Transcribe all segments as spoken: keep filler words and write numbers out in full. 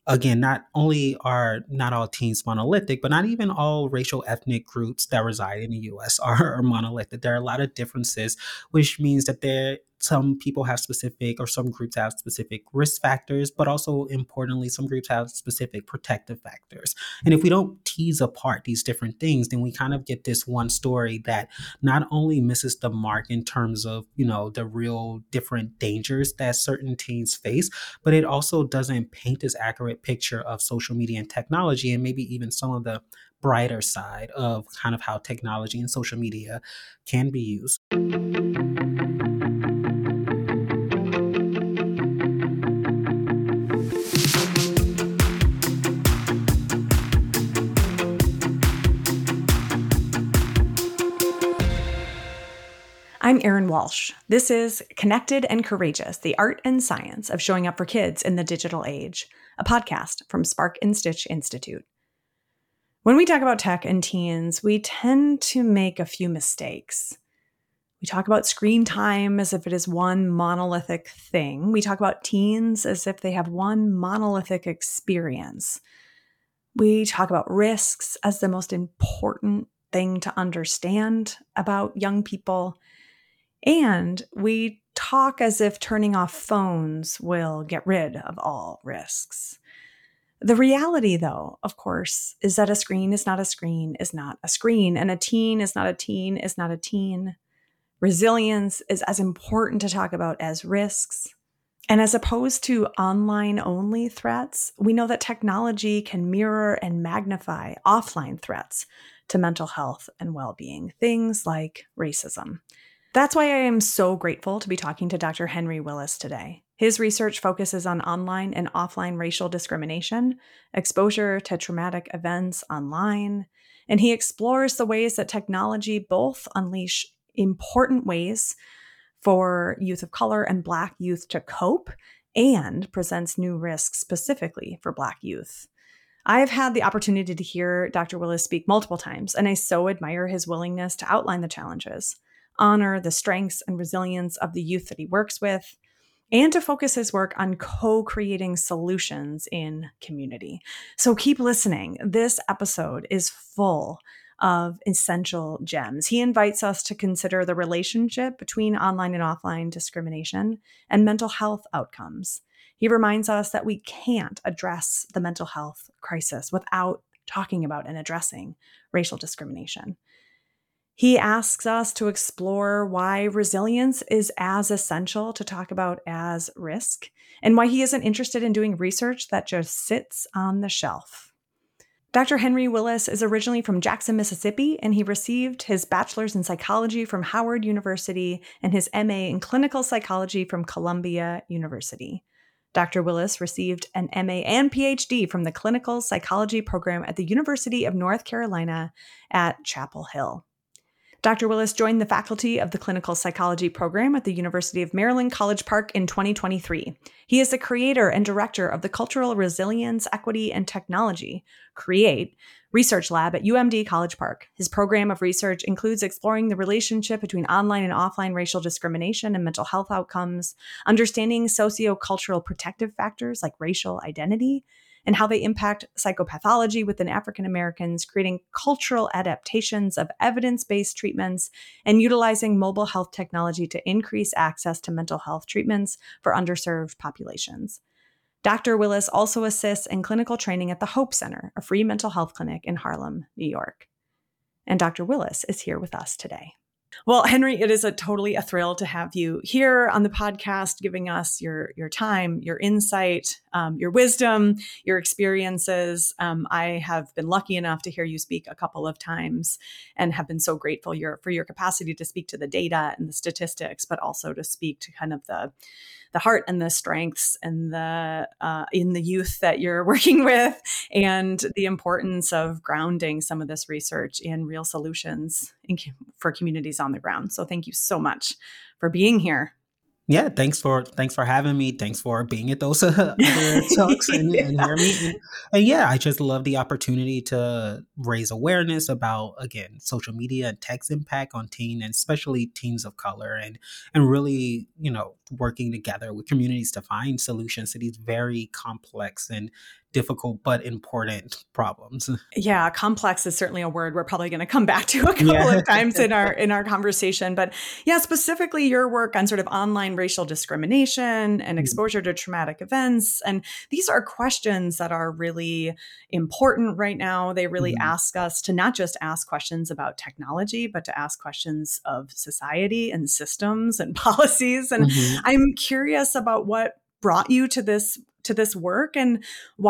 again, not only are not all teens monolithic, but not even all racial ethnic groups that reside in the U S are, are monolithic. There are a lot of differences, which means that there some people have specific or some groups have specific risk factors, but also importantly, some groups have specific protective factors. And if we don't tease apart these different things, then we kind of get this one story that not only misses the mark in terms of, you know, the real different dangers that certain teens face, but it also doesn't paint this accurate picture of social media and technology, and maybe even some of the brighter side of kind of how technology and social media can be used. I'm Erin Walsh. This is Connected and Courageous, the Art and Science of Showing Up for Kids in the Digital Age, a podcast from Spark and Stitch Institute. When we talk about tech and teens, we tend to make a few mistakes. We talk about screen time as if it is one monolithic thing. We talk about teens as if they have one monolithic experience. We talk about risks as the most important thing to understand about young people. And we talk as if turning off phones will get rid of all risks. The reality, though, of course, is that a screen is not a screen is not a screen, and a teen is not a teen is not a teen. Resilience is as important to talk about as risks. And as opposed to online-only threats, we know that technology can mirror and magnify offline threats to mental health and well-being, things like racism. That's why I am so grateful to be talking to Doctor Henry Willis today. His research focuses on online and offline racial discrimination, exposure to traumatic events online, and he explores the ways that technology both unleash important ways for youth of color and Black youth to cope and presents new risks specifically for Black youth. I've had the opportunity to hear Doctor Willis speak multiple times, and I so admire his willingness to outline the challenges, honor the strengths and resilience of the youth that he works with, and to focus his work on co-creating solutions in community. So keep listening. This episode is full of essential gems. He invites us to consider the relationship between online and offline discrimination and mental health outcomes. He reminds us that we can't address the mental health crisis without talking about and addressing racial discrimination. He asks us to explore why resilience is as essential to talk about as risk, and why he isn't interested in doing research that just sits on the shelf. Doctor Henry Willis is originally from Jackson, Mississippi, and he received his bachelor's in psychology from Howard University and his M A in clinical psychology from Columbia University. Doctor Willis received an M A and P H D from the clinical psychology program at the University of North Carolina at Chapel Hill. Doctor Willis joined the faculty of the clinical psychology program at the University of Maryland, College Park in twenty twenty-three. He is the creator and director of the Cultural Resilience, Equity, and Technology, CREATE, research lab at U M D College Park. His program of research includes exploring the relationship between online and offline racial discrimination and mental health outcomes, understanding sociocultural protective factors like racial identity, and how they impact psychopathology within African Americans, creating cultural adaptations of evidence-based treatments, and utilizing mobile health technology to increase access to mental health treatments for underserved populations. Doctor Willis also assists in clinical training at the Hope Center, a free mental health clinic in Harlem, New York. And Doctor Willis is here with us today. Well, Henry, it is a totally a thrill to have you here on the podcast, giving us your your time, your insight, um, your wisdom, your experiences. Um, I have been lucky enough to hear you speak a couple of times and have been so grateful your, for your capacity to speak to the data and the statistics, but also to speak to kind of the the heart and the strengths and the uh, in the youth that you're working with, and the importance of grounding some of this research in real solutions in, for communities on the ground. So thank you so much for being here. Yeah, thanks for thanks for having me. Thanks for being at those uh, other talks and, Yeah. and hear me. And, and yeah, I just love the opportunity to raise awareness about, again, social media and tech's impact on teen and especially teens of color, and and really, you know, working together with communities to find solutions to these very complex and difficult but important problems. Yeah, complex is certainly a word we're probably going to come back to a couple Yeah. of times in our in our conversation. But yeah, specifically your work on sort of online racial discrimination and exposure to traumatic events. And these are questions that are really important right now. They really Mhm. ask us to not just ask questions about technology, but to ask questions of society and systems and policies. And Mhm. I'm curious about what brought you to this to this work and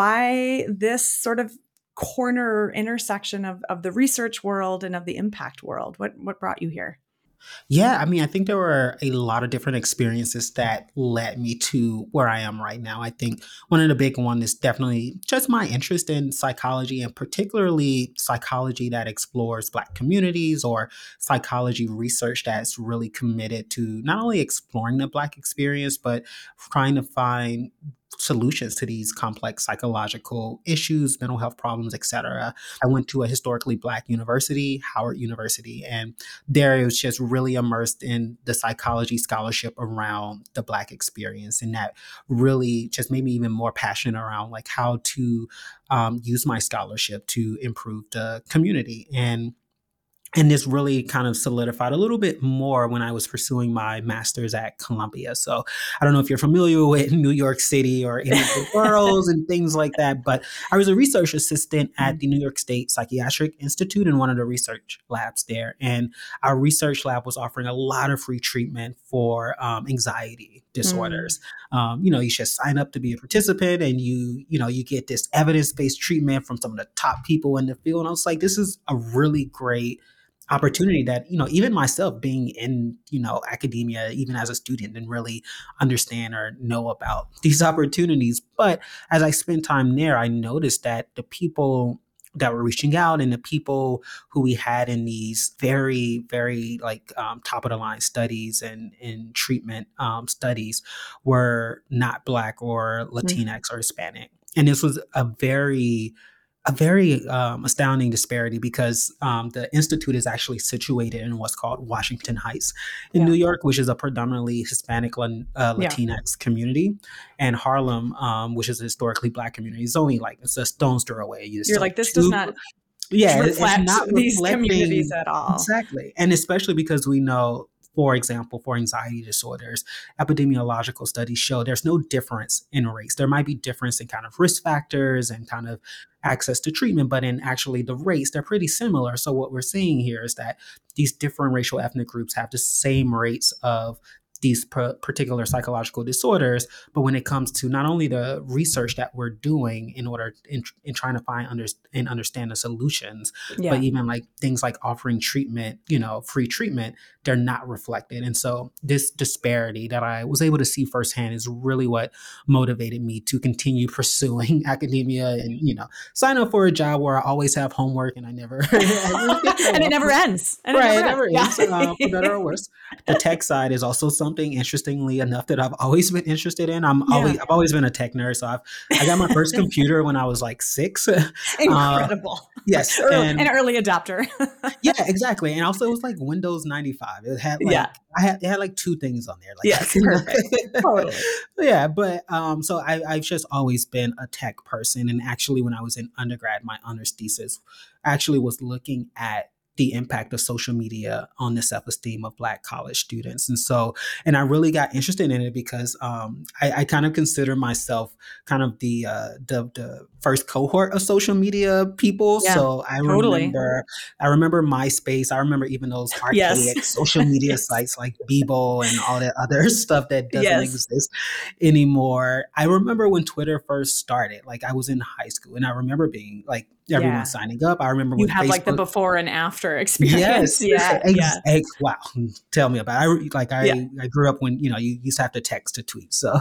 why this sort of corner intersection of, of the research world and of the impact world. What what brought you here? Yeah, I mean, I think there were a lot of different experiences that led me to where I am right now. I think one of the big ones is definitely just my interest in psychology, and particularly psychology that explores Black communities, or psychology research that's really committed to not only exploring the Black experience, but trying to find solutions to these complex psychological issues, mental health problems, et cetera. I went to a historically Black university, Howard University, and there it was just really immersed in the psychology scholarship around the Black experience. And that really just made me even more passionate around like how to um, use my scholarship to improve the community. And and this really kind of solidified a little bit more when I was pursuing my master's at Columbia. So I don't know if you're familiar with New York City or any of the boroughs and things like that, but I was a research assistant at the New York State Psychiatric Institute in one of the research labs there. And our research lab was offering a lot of free treatment for um, anxiety Mm. disorders. Um, you know, you just sign up to be a participant, and you, you know, you get this evidence-based treatment from some of the top people in the field. And I was like, this is a really great opportunity that, you know, even myself being in, you know, academia, even as a student, didn't really understand or know about these opportunities. But as I spent time there, I noticed that the people that were reaching out and the people who we had in these very, very like um, top of the line studies and in treatment um, studies were not Black or Mm. Latinx or Hispanic. And this was a very a very um, astounding disparity because um, the institute is actually situated in what's called Washington Heights in New Yeah. York, which is a predominantly Hispanic uh, Yeah. Latinx community, and Harlem, um, which is a historically Black community, is only like it's a stone's throw away. You just You're like like, this does two, not yeah, it- it's reflect not these communities reflecting at all. exactly, and especially because we know. For example, for anxiety disorders, epidemiological studies show there's no difference in race. There might be difference in kind of risk factors and kind of access to treatment, but in actually the race, they're pretty similar. So what we're seeing here is that these different racial ethnic groups have the same rates of these per- particular psychological disorders. But when it comes to not only the research that we're doing in order in, in trying to find under, and understand the solutions, but Yeah. even like things like offering treatment, you know, free treatment, they're not reflected. And so this disparity that I was able to see firsthand is really what motivated me to continue pursuing academia and, you know, sign up for a job where I always have homework and I never, I never get to And it off. never ends. And it Right, never it ends. never ends, uh, for better Yeah. or worse. The tech side is also something, interestingly enough, that I've always been interested in. I'm Yeah. always I've always been a tech nerd, so I've I got my first computer when I was like six. Uh, Incredible. yes, Or an and early adopter. yeah, exactly, and also it was like Windows ninety-five. It had Yeah. like I had it had like two things on there, like I Yes. can Perfect. Totally. yeah, but um, so I, I've just always been a tech person, and actually, when I was in undergrad, my honors thesis actually was looking at the impact of social media on the self-esteem of Black college students. And so, and I really got interested in it because um, I, I kind of consider myself kind of the, uh, the the first cohort of social media people. Yeah. So I Totally. remember, I remember MySpace. I remember even those Yes. archaic social media Yes. sites like Bebo and all that other stuff that doesn't Yes. exist anymore. I remember when Twitter first started, like I was in high school, and I remember being like everyone Yeah. signing up. I remember You when have like the Facebook. before and after experience. Yes, Yeah. ex- Yeah. ex- wow. Tell me about it. I like Yeah. I I grew up when you know you used to have to text to tweet. So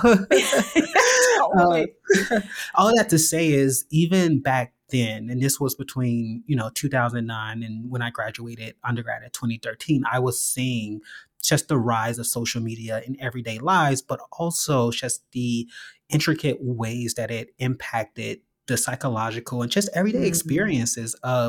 uh, Totally. all that to say is even back then, and this was between you know two thousand nine and when I graduated undergrad at twenty thirteen, I was seeing just the rise of social media in everyday lives, but also just the intricate ways that it impacted the psychological and just everyday Mhm. experiences of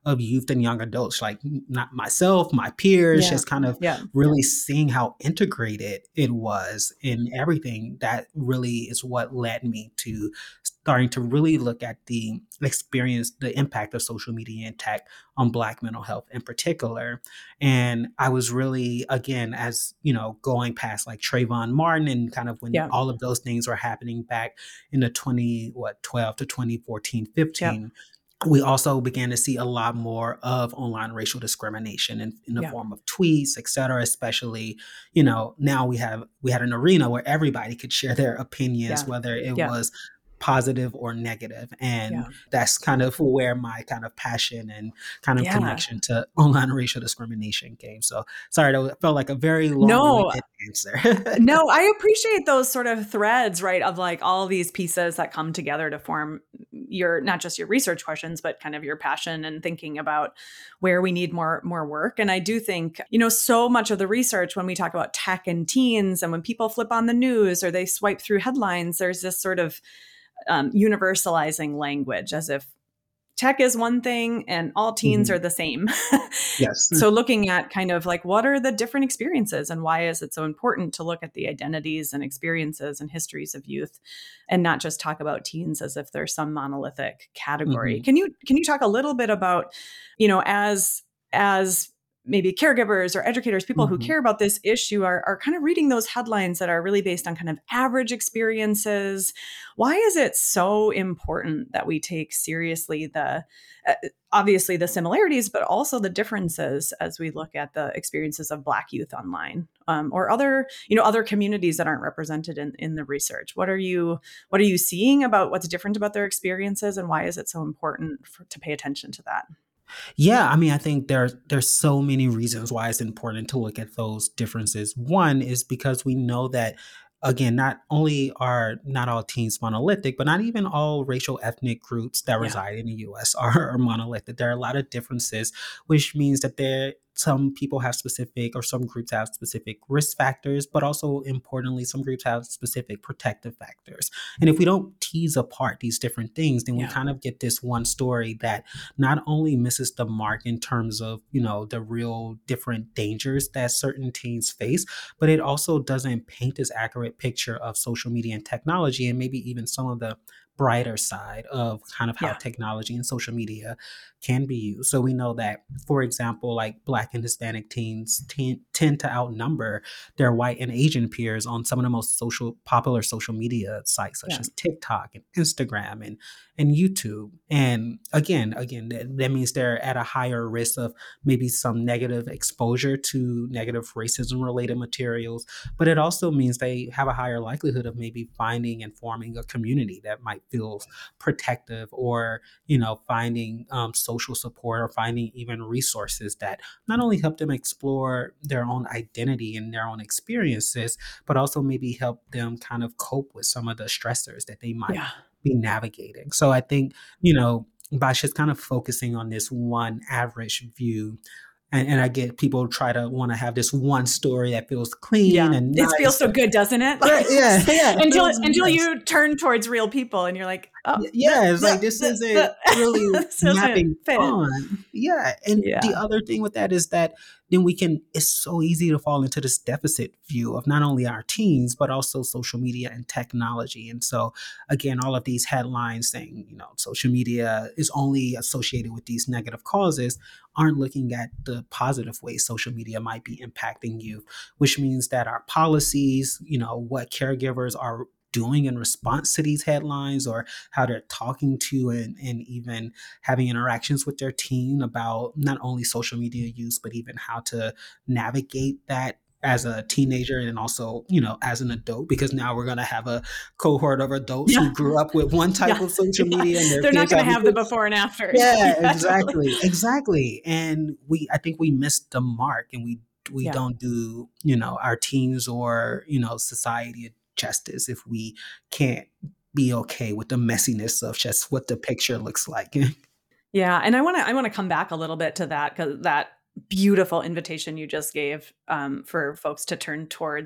of youth and young adults, like not myself, my peers, Yeah. just kind of Yeah. really seeing how integrated it was in everything. That really is what led me to starting to really look at the experience, the impact of social media and tech on Black mental health in particular. And I was really, again, as you know, going past like Trayvon Martin and kind of when Yeah. all of those things were happening back in the twenty, what, twelve to twenty fourteen, Yep. fifteen, we also began to see a lot more of online racial discrimination in, in the Yeah. form of tweets, et cetera, especially, you know, now we have, we had an arena where everybody could share their opinions, Yeah. whether it Yeah. was positive or negative. And Yeah. that's kind of where my kind of passion and kind of Yeah. connection to online racial discrimination came. So sorry, that felt like a very No, long-winded answer. no, I appreciate those sort of threads, right? Of like all these pieces that come together to form your, not just your research questions, but kind of your passion and thinking about where we need more, more work. And I do think, you know, so much of the research when we talk about tech and teens and when people flip on the news or they swipe through headlines, there's this sort of um, universalizing language as if tech is one thing and all teens Mhm. are the same. Yes. So looking at kind of like, what are the different experiences and why is it so important to look at the identities and experiences and histories of youth and not just talk about teens as if there's some monolithic category. Mhm. Can you, can you talk a little bit about, you know, as, as maybe caregivers or educators, people who Mhm. care about this issue are, are kind of reading those headlines that are really based on kind of average experiences. Why is it so important that we take seriously the, uh, obviously the similarities, but also the differences as we look at the experiences of Black youth online um, or other, you know, other communities that aren't represented in, in the research? What are you, what are you seeing about what's different about their experiences and why is it so important for, to pay attention to that? Yeah, I mean, I think there's there's so many reasons why it's important to look at those differences. One is because we know that, again, not only are not all teens monolithic, but not even all racial ethnic groups that Yeah. reside in the U S are, are monolithic. There are a lot of differences, which means that there some people have specific or some groups have specific risk factors, but also importantly, some groups have specific protective factors. And if we don't tease apart these different things, then we Yeah. kind of get this one story that not only misses the mark in terms of, you know, the real different dangers that certain teens face, but it also doesn't paint this accurate picture of social media and technology and maybe even some of the brighter side of kind of how Yeah. technology and social media can be used. So we know that, for example, like Black and Hispanic teens tend, tend to outnumber their white and Asian peers on some of the most social popular social media sites such Yeah. as TikTok and Instagram and and YouTube. And again, again, that, that means they're at a higher risk of maybe some negative exposure to negative racism related materials, but it also means they have a higher likelihood of maybe finding and forming a community that might feel protective or, you know, finding um, social support or finding even resources that not only help them explore their own identity and their own experiences, but also maybe help them kind of cope with some of the stressors that they might Yeah. be navigating. So I think, you know, by just kind of focusing on this one average view, and, and I get people try to want to have this one story that feels clean Yeah. and It feels nice. so good, doesn't it? Right, yeah, yeah, it until feels until nice. you turn towards real people and you're like, oh, Y- the, Yeah, it's the, like this the, isn't the, really this doesn't mapping fit. on. Yeah. And the Yeah. other thing with that is that then we can, it's so easy to fall into this deficit view of not only our teens, but also social media and technology. And so, again, all of these headlines saying, you know, social media is only associated with these negative causes aren't looking at the positive ways social media might be impacting youth, which means that our policies, you know, what caregivers are doing in response to these headlines or how they're talking to and, and even having interactions with their teen about not only social media use, but even how to navigate that as a teenager and also, you know, as an adult, because now we're going to have a cohort of adults who Yeah. grew up with one type Yeah. of social Yeah. media and their They're not kids going to having have the kids. before and afters. Yeah, Yeah, totally. exactly. Exactly. And we, I think we missed the mark and we, we Yeah. don't do, you know, our teens or, you know, society justice if we can't be okay with the messiness of just what the picture looks like. Yeah, and I want to I want to come back a little bit to that because that beautiful invitation you just gave um, for folks to turn towards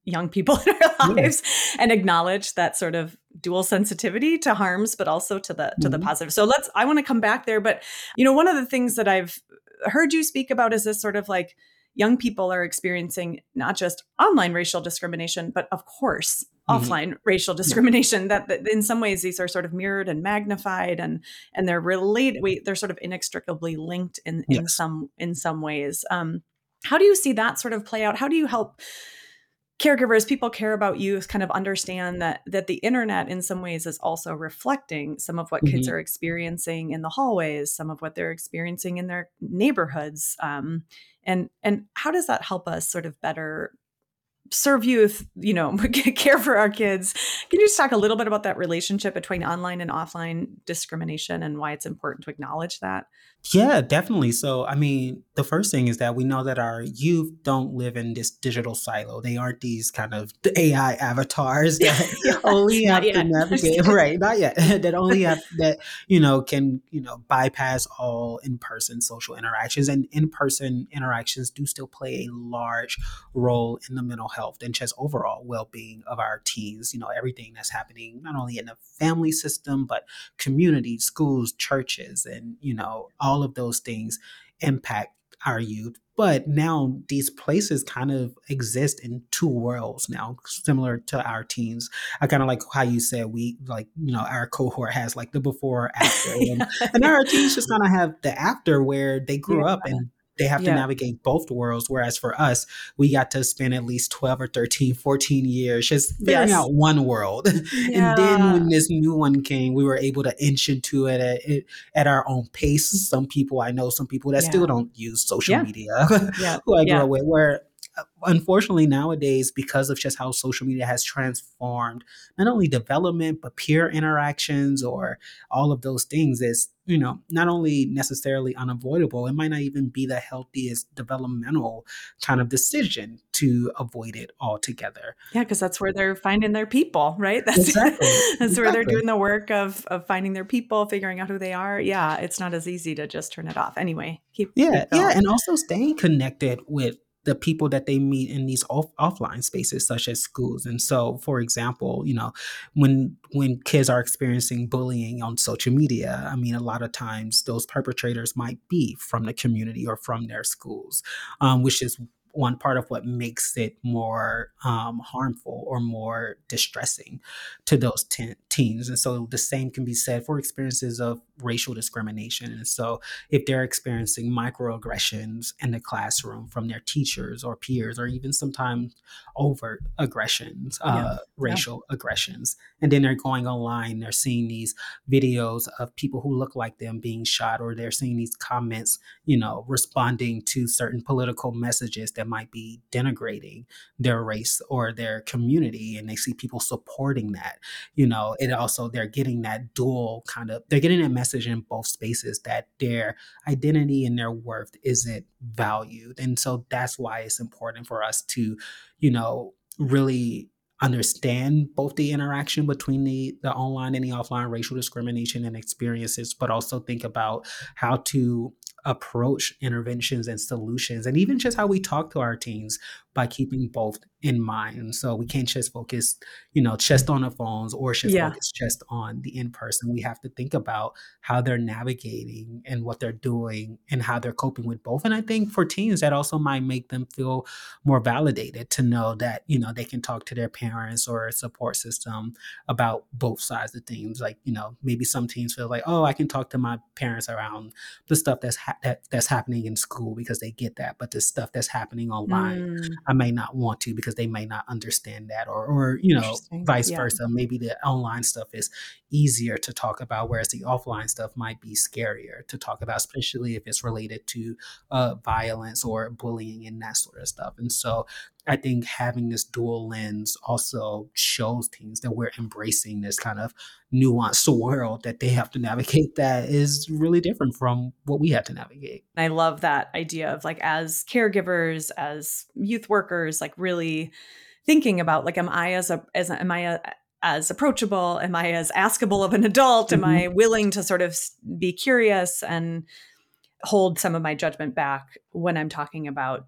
young people in our Yeah. lives and acknowledge that sort of dual sensitivity to harms, but also to the to the Mhm. positive. So let's I want to come back there. But you know, one of the things that I've heard you speak about is this sort of like young people are experiencing not just online racial discrimination, but of course Mhm. offline racial Yeah. discrimination. That, that in some ways these are sort of mirrored and magnified, and and they're related. We, they're sort of inextricably linked in in Yes. some in some ways. Um, how do you see that sort of play out? How do you help caregivers, people care about youth, kind of understand that that the internet in some ways is also reflecting some of what kids Mhm. are experiencing in the hallways, some of what they're experiencing in their neighborhoods, um, and and how does that help us sort of better serve youth, you know, care for our kids? Can you just talk a little bit about that relationship between online and offline discrimination and why it's important to acknowledge that? Yeah, definitely. So, I mean, the first thing is that we know that our youth don't live in this digital silo. They aren't these kind of A I avatars that Yeah, only not have to yet. navigate, right? Not yet. That only have that, you know, can, you know, bypass all in-person social interactions. And in-person interactions do still play a large role in the mental health and just overall well-being of our teens. You know, everything that's happening not only in the family system, but communities, schools, churches, and you know, all of those things impact our youth. But now these places kind of exist in two worlds now, similar to our teens. I kind of like how you said we like, you know, our cohort has like the before, after, and, Yeah, and yeah, our teens just kind of have the after where they yeah, grew up and they have to yeah, navigate both worlds. Whereas for us, we got to spend at least twelve or thirteen, fourteen years just figuring yes, out one world. And then yeah, when this new one came, we were able to inch into it at, it at our own pace. Some people, I know some people that yeah, still don't use social yeah, media yeah, who I grew yeah, up with, where uh, unfortunately nowadays, because of just how social media has transformed not only development, but peer interactions or all of those things is, you know, not only necessarily unavoidable, it might not even be the healthiest developmental kind of decision to avoid it altogether. yeah. Because that's where they're finding their people, right? That's Exactly. that's where they're Exactly. doing the work of of finding their people, figuring out who they are. Yeah, it's not as easy to just turn it off. Anyway, keep Yeah, keep yeah, going. and also staying connected with the people that they meet in these off- offline spaces such as schools. And so, for example, you know, when when kids are experiencing bullying on social media, I mean, a lot of times those perpetrators might be from the community or from their schools, um, which is one part of what makes it more um, harmful or more distressing to those teen teens. And so the same can be said for experiences of racial discrimination. And so if they're experiencing microaggressions in the classroom from their teachers or peers, or even sometimes overt aggressions, Yeah, uh, yeah, racial aggressions. And then they're going online, they're seeing these videos of people who look like them being shot, or they're seeing these comments, you know, responding to certain political messages that might be denigrating their race or their community. And they see people supporting that, you know, it also, they're getting that dual kind of, they're getting a message in both spaces that they're identity and their worth isn't valued. And so that's why it's important for us to, you know, really understand both the interaction between the the online and the offline racial discrimination and experiences, but also think about how to approach interventions and solutions, and even just how we talk to our teens by keeping both in mind. And so we can't just focus, you know, just on the phones or just yeah. focus just on the in person. We have to think about how they're navigating and what they're doing and how they're coping with both. And I think for teens, that also might make them feel more validated to know that, you know, they can talk to their parents or a support system about both sides of things. Like, you know, maybe some teens feel like, oh, I can talk to my parents around the stuff that's ha- that, that's happening in school because they get that, but the stuff that's happening online, Mm, I may not want to because they may not understand that, or or you know, interesting. vice Yeah. versa. Maybe the online stuff is easier to talk about, whereas the offline stuff might be scarier to talk about, especially if it's related to uh, violence or bullying and that sort of stuff. And so I think having this dual lens also shows teens that we're embracing this kind of nuanced world that they have to navigate that is really different from what we had to navigate. I love that idea of like as caregivers, as youth workers, like really thinking about like, am I as a as am I a, as approachable? Am I as askable of an adult? Am Mhm. I willing to sort of s- be curious and hold some of my judgment back when I'm talking about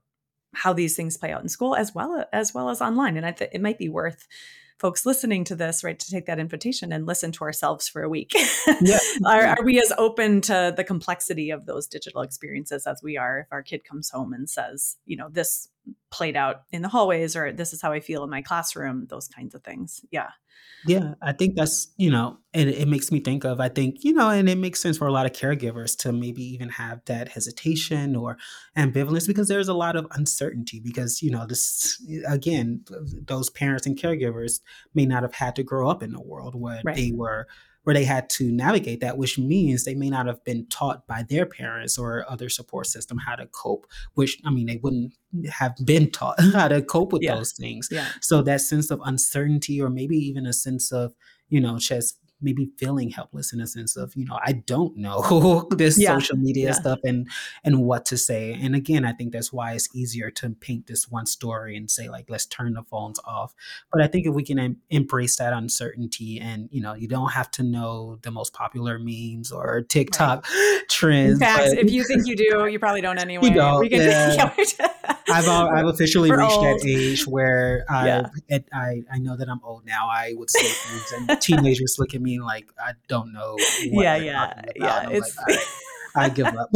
how these things play out in school as well as well as online. And I think it might be worth folks listening to this, right, to take that invitation and listen to ourselves for a week. Yeah. are, are we as open to the complexity of those digital experiences as we are if our kid comes home and says, you know, this played out in the hallways, or this is how I feel in my classroom, those kinds of things. Yeah. Yeah, I think that's, you know, and it makes me think of, I think, you know, and it makes sense for a lot of caregivers to maybe even have that hesitation or ambivalence because there's a lot of uncertainty because, you know, this, again, those parents and caregivers may not have had to grow up in a world where Right. they were, where they had to navigate that, which means they may not have been taught by their parents or other support system how to cope, which, I mean, they wouldn't have been taught how to cope with Yeah. those things. Yeah. So that sense of uncertainty, or maybe even a sense of, you know, just maybe feeling helpless in a sense of, you know, I don't know this Yeah. social media Yeah. stuff and and what to say. And again, I think that's why it's easier to paint this one story and say, like, let's turn the phones off. But I think if we can em- embrace that uncertainty, and, you know, you don't have to know the most popular memes or TikTok In trends, fact, but if you think you do, you probably don't you anyway. don't. We can Yeah. yeah, I've al- I've we're, officially we're reached that old. age where I Yeah. it, I I know that I'm old now. I would say things, and teenagers look at me like I don't know what Yeah. they're Yeah. talking about, Yeah. and I'm like, It's all right, I give up.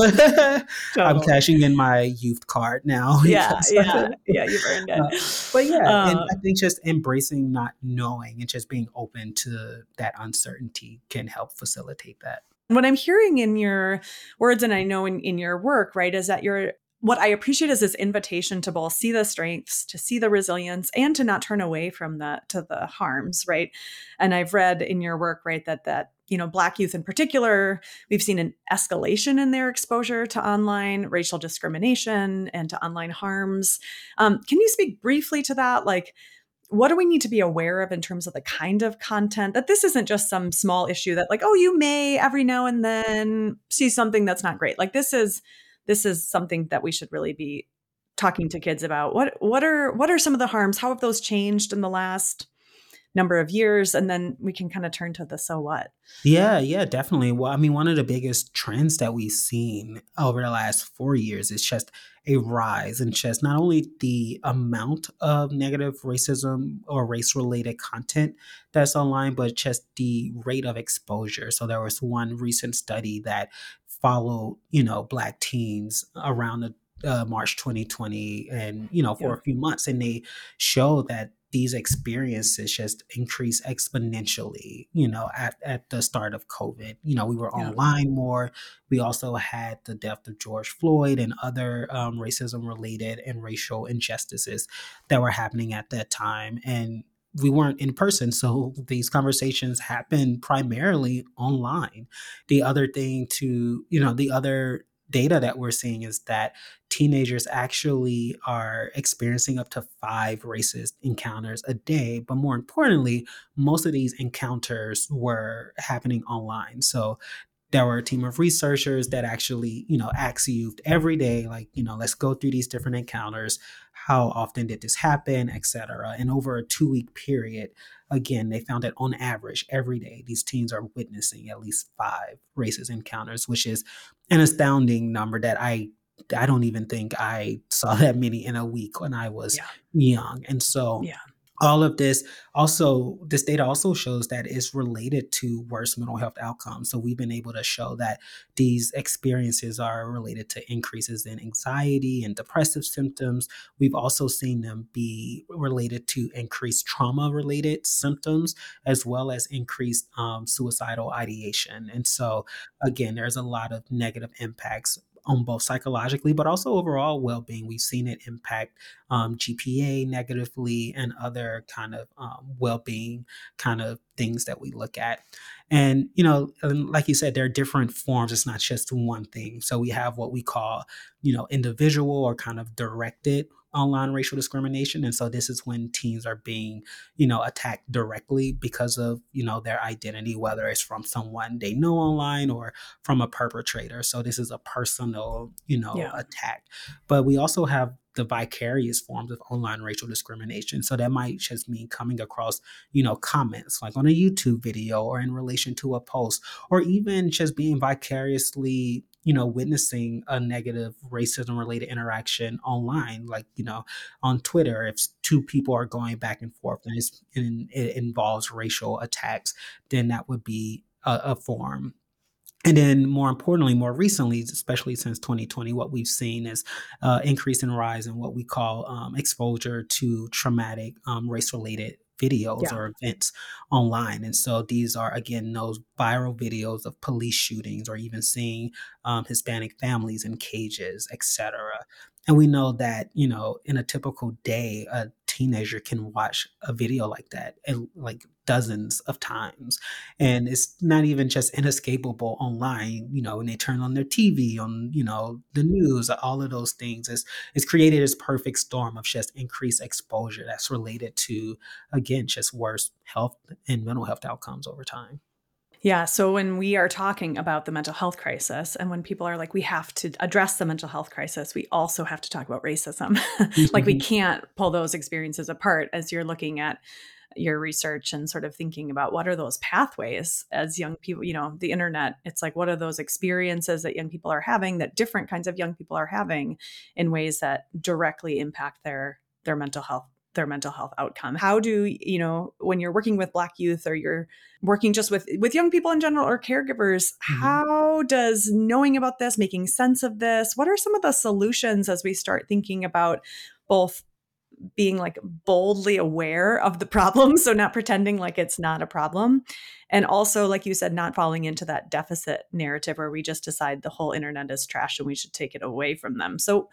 I'm totally. cashing in my youth card now Yeah. because, Yeah. Yeah. You've earned it. uh, but yeah, and Uh, I think just embracing not knowing and just being open to that uncertainty can help facilitate that. what I'm hearing in your words, and I know in, in your work, right, is that you're what I appreciate is this invitation to both see the strengths, to see the resilience, and to not turn away from the to the harms, right? And I've read in your work, right, that that you know, Black youth in particular, we've seen an escalation in their exposure to online racial discrimination and to online harms. Um, can you speak briefly to that? Like, what do we need to be aware of in terms of the kind of content, that this isn't just some small issue that, like, oh, you may every now and then see something that's not great. Like, this is this is something that we should really be talking to kids about. What what are what are some of the harms? How have those changed in the last number of years? And then we can kind of turn to the so what. Yeah, yeah, definitely. Well, I mean, one of the biggest trends that we've seen over the last four years is just a rise in just not only the amount of negative racism or race related content that's online, but just the rate of exposure. So there was one recent study that followed, you know, Black teens around the uh, March twenty twenty and, you know, for Yeah. a few months. And they show that these experiences just increase exponentially, you know, at, at the start of COVID. You know, we were Yeah. online more. We also had the death of George Floyd and other um, racism related and racial injustices that were happening at that time. And we weren't in person. So these conversations happen primarily online. The other thing to, you know, the other data that we're seeing is that teenagers actually are experiencing up to five racist encounters a day. But more importantly, most of these encounters were happening online. So there were a team of researchers that actually, you know, asked youth every day, like, you know, let's go through these different encounters. How often did this happen, et cetera. And over a two week period, again, they found that on average, every day, these teens are witnessing at least five racist encounters, which is an astounding number that I I don't even think I saw that many in a week when I was Yeah. young. And so Yeah. all of this also, this data also shows that it's related to worse mental health outcomes. So we've been able to show that these experiences are related to increases in anxiety and depressive symptoms. We've also seen them be related to increased trauma related symptoms, as well as increased um, suicidal ideation. And so again, there's a lot of negative impacts on both psychologically, but also overall well-being. We've seen it impact um, G P A negatively and other kind of um, well-being kind of things that we look at. And, you know, and like you said, there are different forms. It's not just one thing. So we have what we call, you know, individual or kind of directed online racial discrimination. And so this is when teens are being, you know, attacked directly because of, you know, their identity, whether it's from someone they know online or from a perpetrator. So this is a personal, you know, Yeah. attack. But we also have the vicarious forms of online racial discrimination. So that might just mean coming across, you know, comments like on a YouTube video or in relation to a post, or even just being vicariously you know, witnessing a negative racism related interaction online, like, you know, on Twitter, if two people are going back and forth and, it's, and it involves racial attacks, then that would be a, a form. And then, more importantly, more recently, especially since twenty twenty, what we've seen is uh, increase in rise in what we call um, exposure to traumatic um, race-related videos Yeah. or events online. And so these are, again, those viral videos of police shootings or even seeing um, Hispanic families in cages, et cetera. And we know that, you know, in a typical day, a teenager can watch a video like that and like dozens of times, and it's not even just inescapable online, you know, when they turn on their T V, on, you know, the news, all of those things. It's, it's created this perfect storm of just increased exposure that's related to, again, just worse health and mental health outcomes over time. Yeah. So when we are talking about the mental health crisis, and when people are like, we have to address the mental health crisis, we also have to talk about racism. Like, we can't pull those experiences apart as you're looking at your research and sort of thinking about what are those pathways as young people, you know, the internet, it's like, what are those experiences that young people are having, that different kinds of young people are having in ways that directly impact their their mental health their mental health outcome. How do, you know, when you're working with Black youth, or you're working just with with young people in general, or caregivers, Mhm. how does knowing about this, making sense of this, what are some of the solutions as we start thinking about both being like boldly aware of the problem, so not pretending like it's not a problem, and also, like you said, not falling into that deficit narrative where we just decide the whole internet is trash and we should take it away from them. So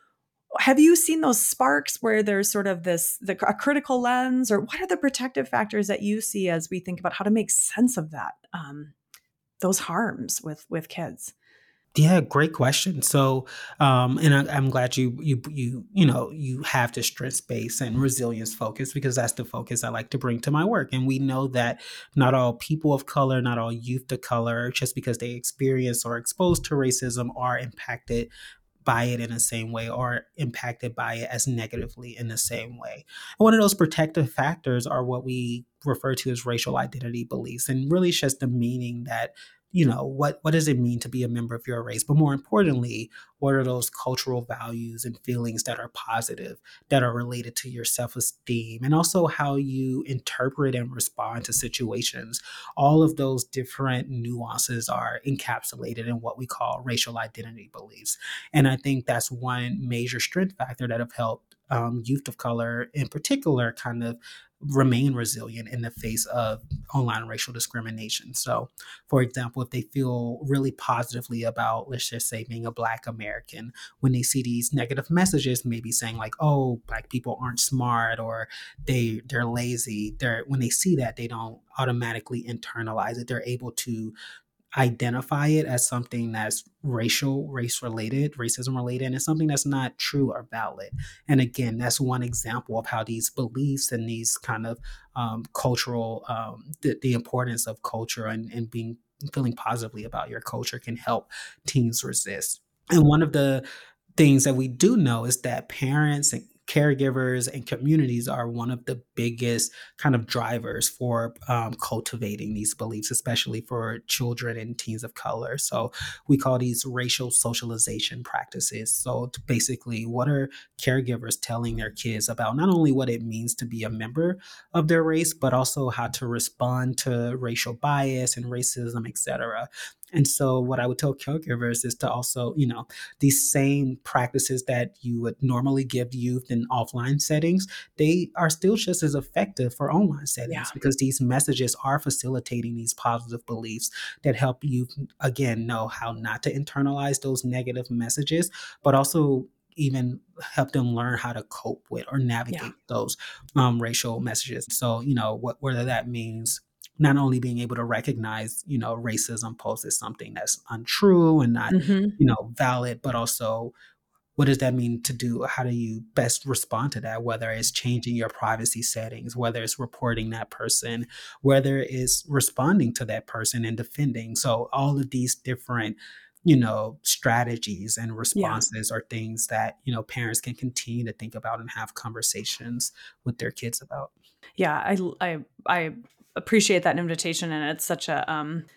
have you seen those sparks where there's sort of this the a critical lens, or what are the protective factors that you see as we think about how to make sense of that, um, those harms with with kids? Yeah, great question. So, um, and I, I'm glad you you you you know you have the strength base and resilience focus, because that's the focus I like to bring to my work. And we know that not all people of color, not all youth of color, just because they experience or exposed to racism, are impacted by it in the same way, or impacted by it as negatively in the same way. And one of those protective factors are what we refer to as racial identity beliefs. And really it's just the meaning that, you know, what, what does it mean to be a member of your race? But more importantly, what are those cultural values and feelings that are positive, that are related to your self-esteem, and also how you interpret and respond to situations? All of those different nuances are encapsulated in what we call racial identity beliefs. And I think that's one major strength factor that have helped um, youth of color in particular kind of remain resilient in the face of online racial discrimination. So, for example, if they feel really positively about, let's just say, being a Black American, when they see these negative messages, maybe saying like, "Oh, Black people aren't smart," or "they they're lazy," they're when they see that, they don't automatically internalize it. They're able to identify it as something that's racial, race related, racism related, and it's something that's not true or valid. And again, that's one example of how these beliefs and these kind of um, cultural, um, the, the importance of culture and, and being feeling positively about your culture can help teens resist. And one of the things that we do know is that parents and caregivers and communities are one of the biggest kind of drivers for um, cultivating these beliefs, especially for children and teens of color. So we call these racial socialization practices. So to basically, what are caregivers telling their kids about not only what it means to be a member of their race, but also how to respond to racial bias and racism, et cetera. And so, what I would tell caregivers is to also, you know, these same practices that you would normally give youth in offline settings, they are still just as effective for online Yeah. settings, because these messages are facilitating these positive beliefs that help you, again, know how not to internalize those negative messages, but also even help them learn how to cope with or Yeah. navigate those um, racial messages. So, you know, what, whether that means not only being able to recognize, you know, racism poses something that's untrue and not, Mhm. you know, valid, but also what does that mean to do? How do you best respond to that? Whether it's changing your privacy settings, whether it's reporting that person, whether it's responding to that person and defending. So all of these different, you know, strategies and Yeah. responses are things that, you know, parents can continue to think about and have conversations with their kids about. Yeah, I I I appreciate that invitation, and it's such a, um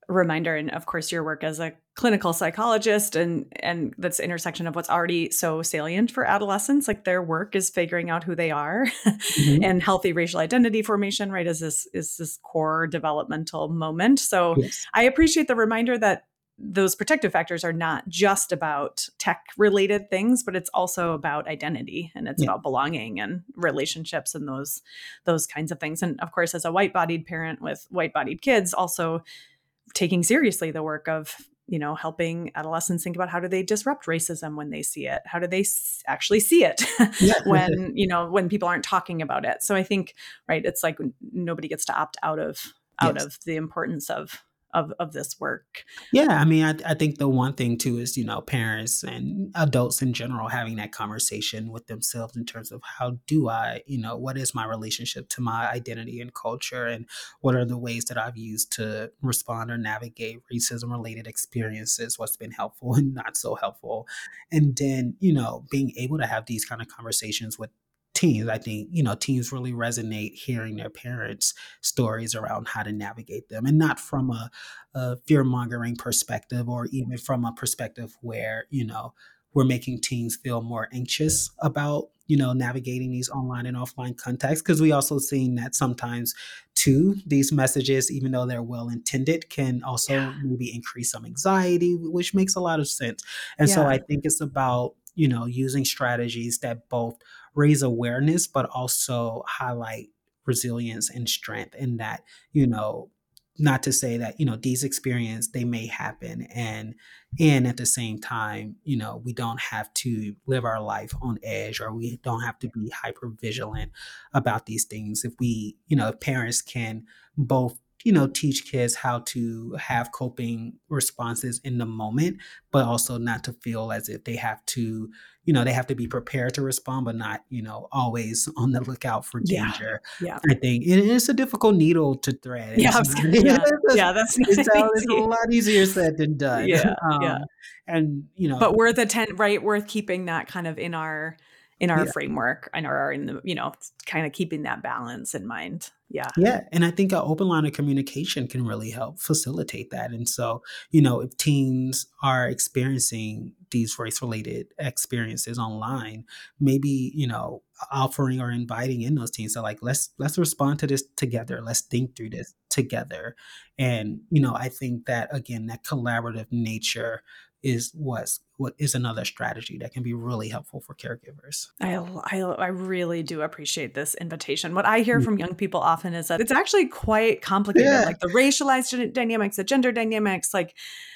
reminder, and of course your work as a clinical psychologist, and and that's the intersection of what's already so salient for adolescents, like their work is figuring out who they are. Mhm. And healthy racial identity formation, right, is this is this core developmental moment. So Yes. I appreciate the reminder that those protective factors are not just about tech related things, but it's also about identity, and it's Yeah. about belonging and relationships and those those kinds of things. And of course, as a white bodied parent with white bodied kids, also taking seriously the work of, you know, helping adolescents think about how do they disrupt racism when they see it? How do they s- actually see it Yeah. when, you know, when people aren't talking about it? So I think, right, it's like nobody gets to opt out of out Yes. of the importance of of of this work. Yeah, I mean, I I think the one thing too is, you know, parents and adults in general having that conversation with themselves in terms of how do I, you know, what is my relationship to my identity and culture, and what are the ways that I've used to respond or navigate racism related experiences, what's been helpful and not so helpful. And then, you know, being able to have these kind of conversations with teens. I think, you know, teens really resonate hearing their parents' stories around how to navigate them, and not from a a fear mongering perspective, or even from a perspective where, you know, we're making teens feel more anxious about, you know, navigating these online and offline contexts. Because we also seen that sometimes too, these messages, even though they're well intended, can Yeah. also maybe increase some anxiety, which makes a lot of sense. And so I Yeah. think it's about, you know, using strategies that both raise awareness but also highlight resilience and strength, in that, you know, not to say that, you know, these experiences, they may happen, and and at the same time, you know, we don't have to live our life on edge, or we don't have to be hyper vigilant about these things. If we, you know, if parents can both, you know, teach kids how to have coping responses in the moment, but also not to feel as if they have to, you know, they have to be prepared to respond, but not, you know, always on the lookout for Yeah. danger. Yeah. I think it is a difficult needle to thread, and Yeah. I it's was not gonna- yeah. it's Yeah. That's not it's a it's a easy. lot easier said than done. Yeah. Yeah. Um, and, you know, But worth atten right, worth keeping that kind of in our in our yeah. framework and our in the, you know, kind of keeping that balance in mind. Yeah. Yeah, and I think an open line of communication can really help facilitate that. And so, you know, if teens are experiencing these race-related experiences online, maybe, you know, offering or inviting in those teens to, like, let's let's respond to this together. Let's think through this together. And, you know, I think that again, that collaborative nature is what's what is another strategy that can be really helpful for caregivers. I, I, I really do appreciate this invitation. What I hear Mm. from young people often is that it's actually quite complicated, Yeah. like the racialized gen- dynamics, the gender dynamics, like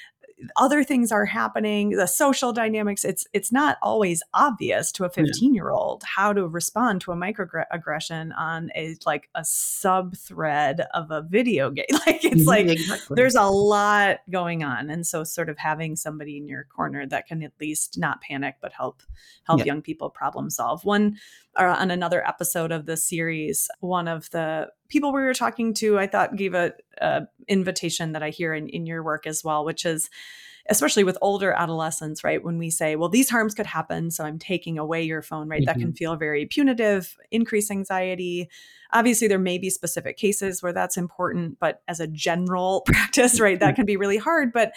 other things are happening, the social dynamics. It's it's not always obvious to a Yeah. fifteen year old how to respond to a microaggression on a like a sub thread of a video game. Like it's Mhm, like exactly. there's a lot going on, and so sort of having somebody in your corner that can at least not panic but help help Yeah. young people problem solve. One uh, on another episode of the series, one of the people we were talking to, I thought gave a, a invitation that I hear in, in your work as well, which is especially with older adolescents, right? When we say, well, these harms could happen, so I'm taking away your phone, right? That can Mhm. feel very punitive, increase anxiety. Obviously, there may be specific cases where that's important, but as a general practice, right, Yeah. that can be really hard. But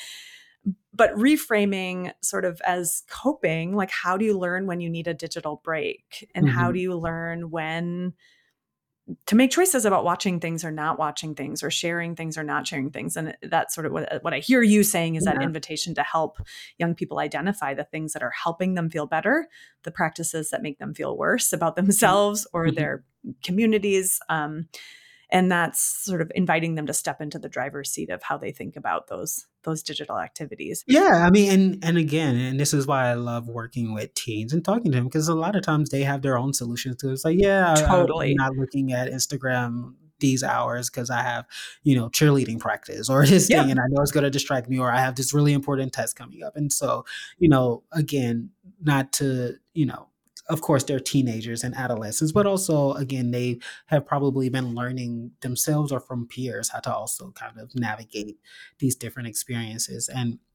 but reframing sort of as coping, like how do you learn when you need a digital break? And how do Mhm. you learn when to make choices about watching things or not watching things, or sharing things or not sharing things? And that's sort of what, what I hear you saying is that Yeah. invitation to help young people identify the things that are helping them feel better, the practices that make them feel worse about themselves or Mhm. their communities. Um, and that's sort of inviting them to step into the driver's seat of how they think about those those digital activities. Yeah, I mean, and and again, and this is why I love working with teens and talking to them, because a lot of times they have their own solutions to it. It's like, yeah, I, I'm Totally. not looking at Instagram these hours because I have, you know, cheerleading practice or this Yep. thing, and I know it's going to distract me, or I have this really important test coming up. And so, you know, again, not to, you know, of course they're teenagers and adolescents, but also again, they have probably been learning themselves or from peers how to also kind of navigate these different experiences. And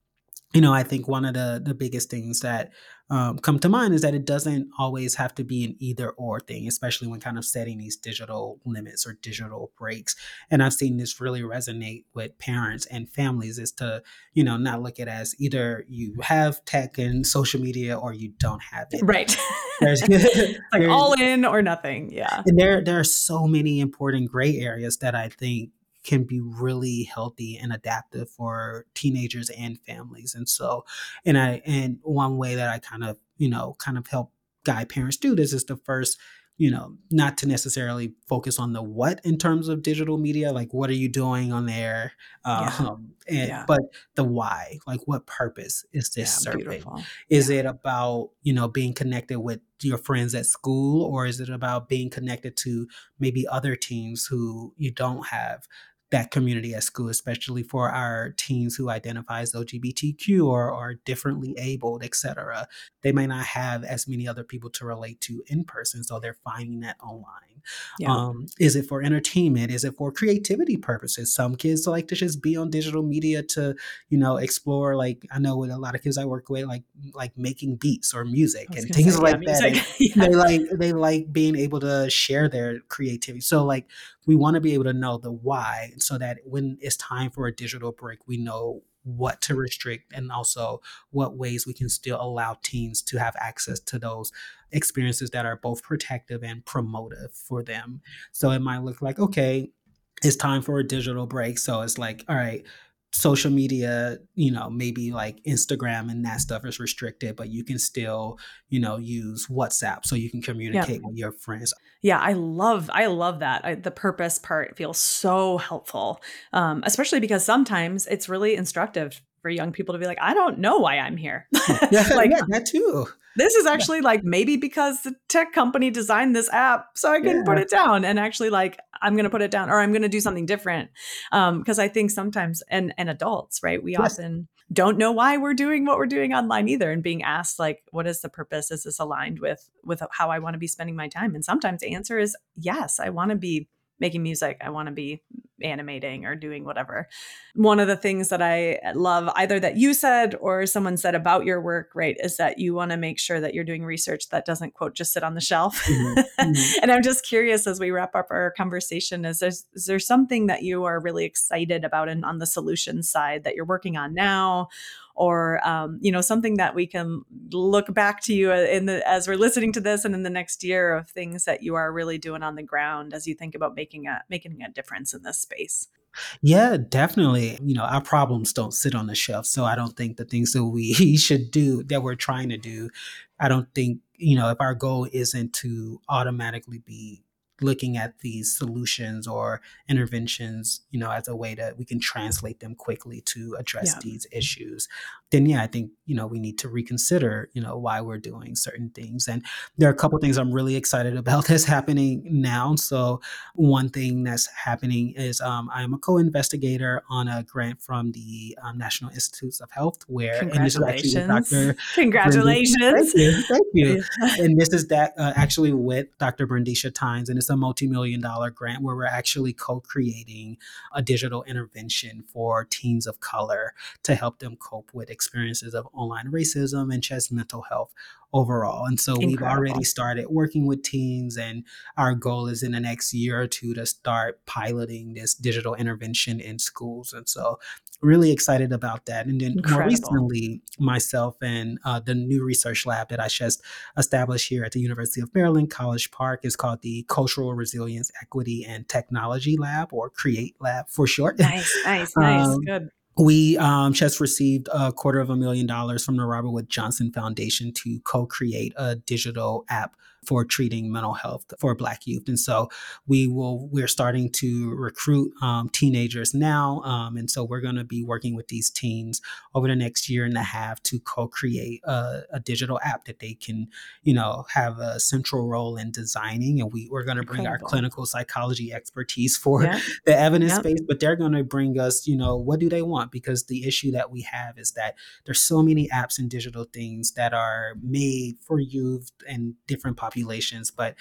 you know, I think one of the the biggest things that um, come to mind is that it doesn't always have to be an either or thing, especially when kind of setting these digital limits or digital breaks. And I've seen this really resonate with parents and families is to, you know, not look at it as either you have tech and social media or you don't have it. Right. There's, Like there's all in or nothing. Yeah. and there there are so many important gray areas that I think can be really healthy and adaptive for teenagers and families. And so, and I and one way that I kind of, you know, kind of help guide parents do this is to first, you know, not to necessarily focus on the what in terms of digital media, like what are you doing on there, Yeah. um, and Yeah. but the why, like what purpose is this Yeah. serving? Beautiful. Is Yeah. it about, you know, being connected with your friends at school, or is it about being connected to maybe other teens who you don't have that community at school, especially for our teens who identify as L G B T Q or are differently abled, et cetera. They may not have as many other people to relate to in person, so they're finding that online. Yeah. Um, is it for entertainment? Is it for creativity purposes? Some kids like to just be on digital media to, you know, explore. Like I know with a lot of kids I work with, like like making beats or I music was and going to say, things yeah, like that. music. And Yeah. they like they like being able to share their creativity. So like we want to be able to know the why so that when it's time for a digital break, we know what to restrict and also what ways we can still allow teens to have access to those experiences that are both protective and promotive for them. So it might look like, okay, it's time for a digital break. So it's like, all right, social media, you know, maybe like Instagram and that stuff is restricted, but you can still, you know, use WhatsApp so you can Yeah. communicate with your friends. Yeah, I love I love that. I, the purpose part feels so helpful, um, especially because sometimes it's really instructive for young people to be like, I don't know why I'm here. Yeah, Like yeah, that too. this is Yeah, actually like maybe because the tech company designed this app so I can put yeah, it down and actually like I'm going to put it down or I'm going to do something different. Um, because I think sometimes and and adults, right? We yes. often don't know why we're doing what we're doing online either and being asked like what is the purpose? Is this aligned with with how I want to be spending my time? And sometimes the answer is yes, I want to be making music. I want to be animating or doing whatever. One of the things that I love, either that you said or someone said about your work, right, is that you want to make sure that you're doing research that doesn't, quote, just sit on the shelf. Mhm, mhm. And I'm just curious as we wrap up our conversation, is there, is there something that you are really excited about and on the solutions side that you're working on now? Or um, you know, something that we can look back to you in the as we're listening to this and in the next year of things that you are really doing on the ground as you think about making a making a difference in this space. Yeah, definitely. You know, our problems don't sit on the shelf. So I don't think the things that we should do that we're trying to do, I don't think, you know, if our goal isn't to automatically be looking at these solutions or interventions, you know, as a way that we can translate them quickly to address Yeah. these issues, then yeah, I think, you know, we need to reconsider, you know, why we're doing certain things. And there are a couple things I'm really excited about that's happening now. So one thing that's happening is um, I am a co-investigator on a grant from the um, National Institutes of Health, where, and this is actually with Congratulations. doctor Brenda. Thank Congratulations. you, thank you. Yeah. And this is that uh, actually with doctor Brendisha Tynes, and it's a multi-million dollar grant where we're actually co-creating a digital intervention for teens of color to help them cope with experiences of online racism and just mental health overall. And so we've already Incredible. started working with teens, and our goal is in the next year or two to start piloting this digital intervention in schools. And so really excited about that. And then more Incredible. recently, myself and uh, the new research lab that I just established here at the University of Maryland, College Park, is called the Cultural Resilience, Equity, and Technology Lab, or CREATE Lab for short. Nice, nice, nice. um, Good. we um, just received a quarter of a million dollars from the Robert Wood Johnson Foundation to co-create a digital app for treating mental health for Black youth. And so we will, we're starting to recruit um, teenagers now. Um, and so we're going to be working with these teens over the next year and a half to co-create a, a digital app that they can, you know, have a central role in designing. And we, we're going to bring our Incredible. clinical psychology expertise for Yeah. the evidence Yep. space, but they're going to bring us, you know, what do they want? Because the issue that we have is that there's so many apps and digital things that are made for youth and different populations, but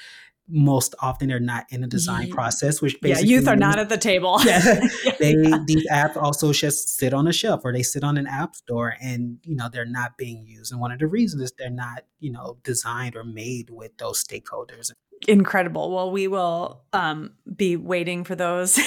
most often they're not in the design Ye- process, which Yeah, basically youth are means not at the table. yeah, Yeah, they yeah. these apps also just sit on a shelf or they sit on an app store and you know they're not being used. And one of the reasons is they're not, you know, designed or made with those stakeholders. Incredible. Well, we will um, be waiting for those.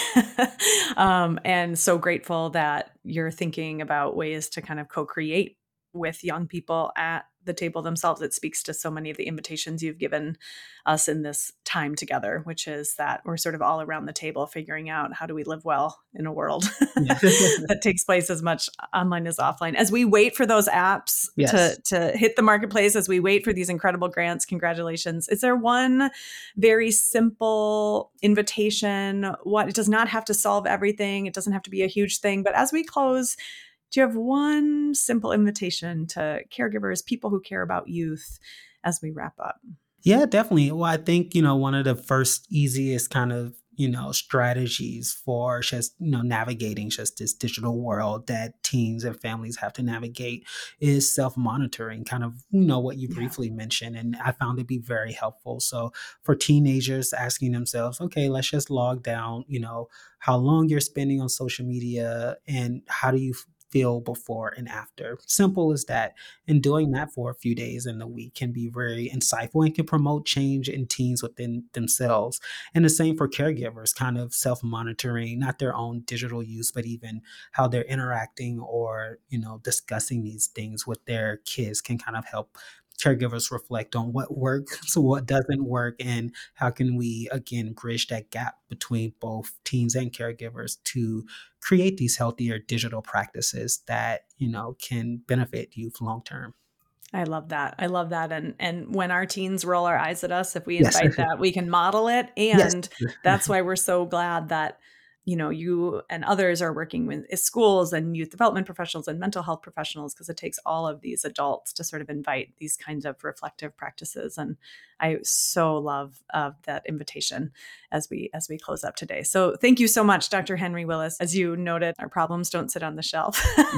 um, and so grateful that you're thinking about ways to kind of co-create with young people at the table themselves. It speaks to so many of the invitations you've given us in this time together, which is that we're sort of all around the table figuring out how do we live well in a world Yeah. that takes place as much online as offline. As we wait for those apps Yes. to, to hit the marketplace, as we wait for these incredible grants, congratulations. Is there one very simple invitation? What, it does not have to solve everything. It doesn't have to be a huge thing, but as we close, do you have one simple invitation to caregivers, people who care about youth, as we wrap up? Yeah, definitely. Well, I think, you know, one of the first easiest kind of, you know, strategies for just, you know, navigating just this digital world that teens and families have to navigate is self-monitoring, kind of, you know, what you Yeah. briefly mentioned. And I found it to be very helpful. So for teenagers asking themselves, okay, let's just log down, you know, how long you're spending on social media and how do you feel before and after. Simple as that. And doing that for a few days in the week can be very insightful and can promote change in teens within themselves. And the same for caregivers, kind of self-monitoring, not their own digital use, but even how they're interacting or, you know, discussing these things with their kids can kind of help caregivers reflect on what works, what doesn't work, and how can we, again, bridge that gap between both teens and caregivers to create these healthier digital practices that, you know, can benefit youth long term. I love that. I love that. And and when our teens roll our eyes at us, if we Yes. invite that, we can model it. Yes. And that's why we're so glad that, you know, you and others are working with schools and youth development professionals and mental health professionals, because it takes all of these adults to sort of invite these kinds of reflective practices. And I so love uh, that invitation as we as we close up today. So thank you so much, Doctor Henry Willis. As you noted, our problems don't sit on the shelf.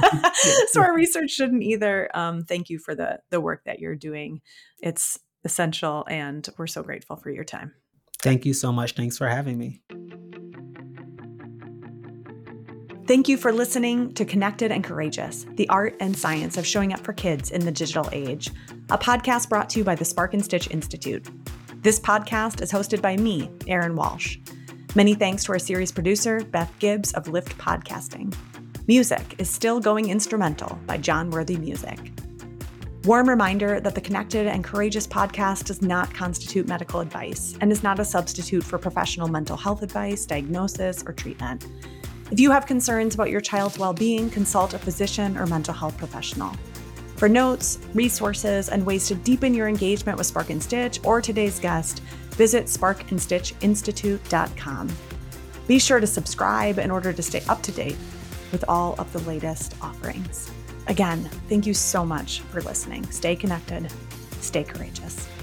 So our research shouldn't either. Um, thank you for the the work that you're doing. It's essential, and we're so grateful for your time. Thank you so much. Thanks for having me. Thank you for listening to Connected and Courageous, the art and science of showing up for kids in the digital age, a podcast brought to you by the Spark and Stitch Institute. This podcast is hosted by me, Erin Walsh. Many thanks to our series producer, Beth Gibbs of Lift Podcasting. Music is Still Going Instrumental by John Worthy Music. Warm reminder that the Connected and Courageous podcast does not constitute medical advice and is not a substitute for professional mental health advice, diagnosis, or treatment. If you have concerns about your child's well-being, consult a physician or mental health professional. For notes, resources, and ways to deepen your engagement with Spark and Stitch or today's guest, visit spark and stitch institute dot com. Be sure to subscribe in order to stay up to date with all of the latest offerings. Again, thank you so much for listening. Stay connected, stay courageous.